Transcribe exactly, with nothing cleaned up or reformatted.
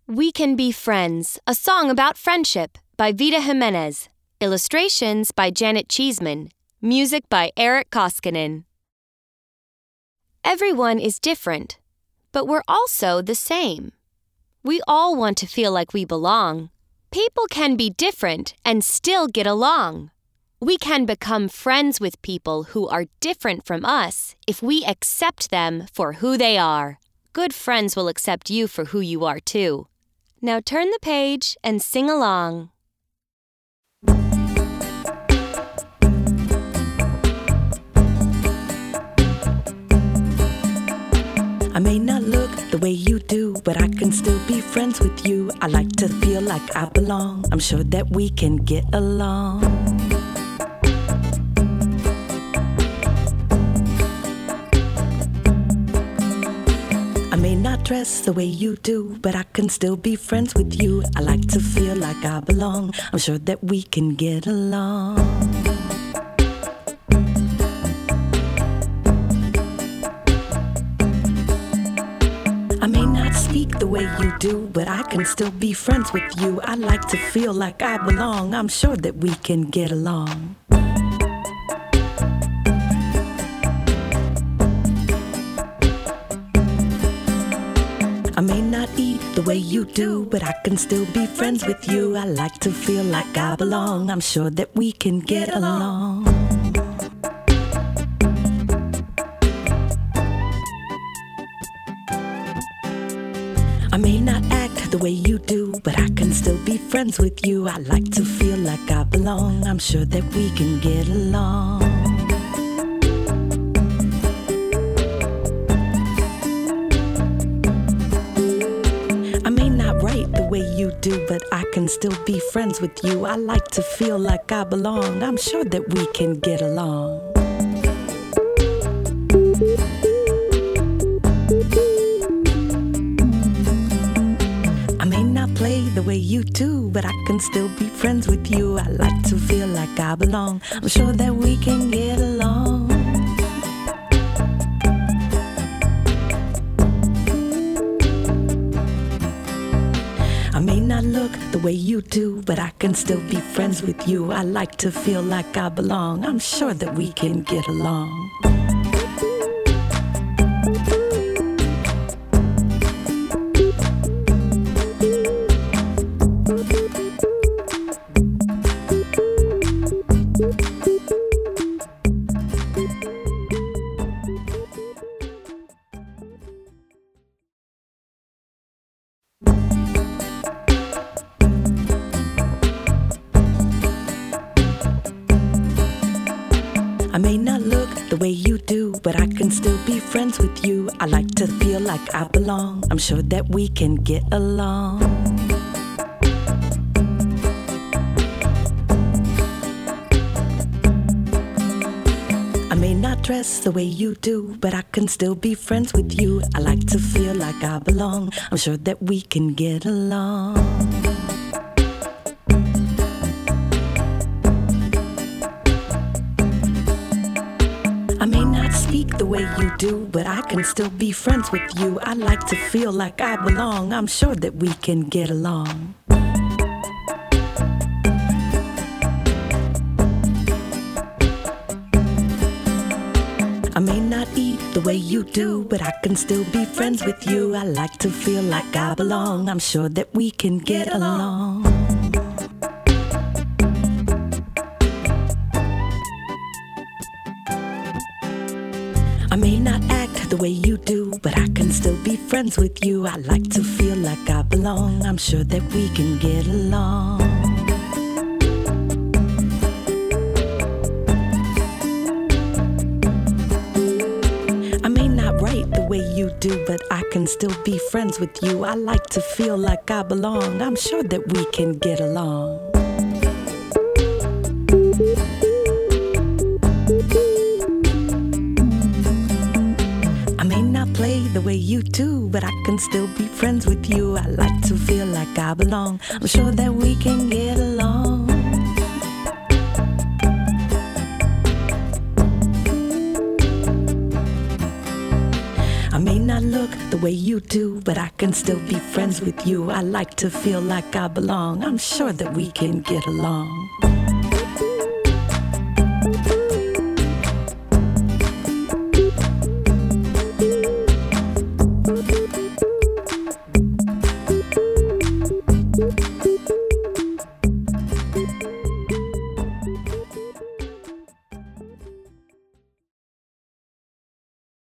We Can Be Friends, a song about friendship by Vida Jimenez. Illustrations by Janet Cheeseman. Music by Eric Koskinen. Everyone is different, but we're also the same. We all want to feel like we belong. People can be different and still get along. We can become friends with people who are different from us if we accept them for who they are. Good friends will accept you for who you are too. Now turn the page and sing along. I may not look the way you do, but I can still be friends with you. I like to feel like I belong. I'm sure that we can get along. I may not dress the way you do, but I can still be friends with you. I like to feel like I belong. I'm sure that we can get along. I may not speak the way you do, but I can still be friends with you. I like to feel like I belong. I'm sure that we can get along. I may not eat the way you do, but I can still be friends with you. I like to feel like I belong. I'm sure that we can get along. I may not act the way you do, but I can still be friends with you. I like to feel like I belong. I'm sure that we can get along. I may not write the way you do, but I can still be friends with you. I like to feel like I belong. I'm sure that we can get along. I may not play the way you do, but I can still be friends with you. I like to feel like I belong. I'm sure that we can get along. I may not look the way you do, but I can still be friends with you. I like to feel like I belong. I'm sure that we can get along. I may not look the way you do, but I can still be friends with you. I like to feel like I belong. I'm sure that we can get along. I may not dress the way you do, but I can still be friends with you. I like to feel like I belong. I'm sure that we can get along. I may not speak the way you do, but I can still be friends with you. I like to feel like I belong. I'm sure that we can get along. I may not eat the way you do, but I can still be friends with you. I like to feel like I belong. I'm sure that we can get along. I may not act the way you do, but I can still be friends with you. I like to feel like I belong. I'm sure that we can get along. I may not write the way you do, but I can still be friends with you. I like to feel like I belong. I'm sure that we can get along. I may not play the way you do, but I can still be friends with you. I like to feel like I belong. I'm sure that we can get along. I may not look the way you do, but I can still be friends with you. I like to feel like I belong. I'm sure that we can get along.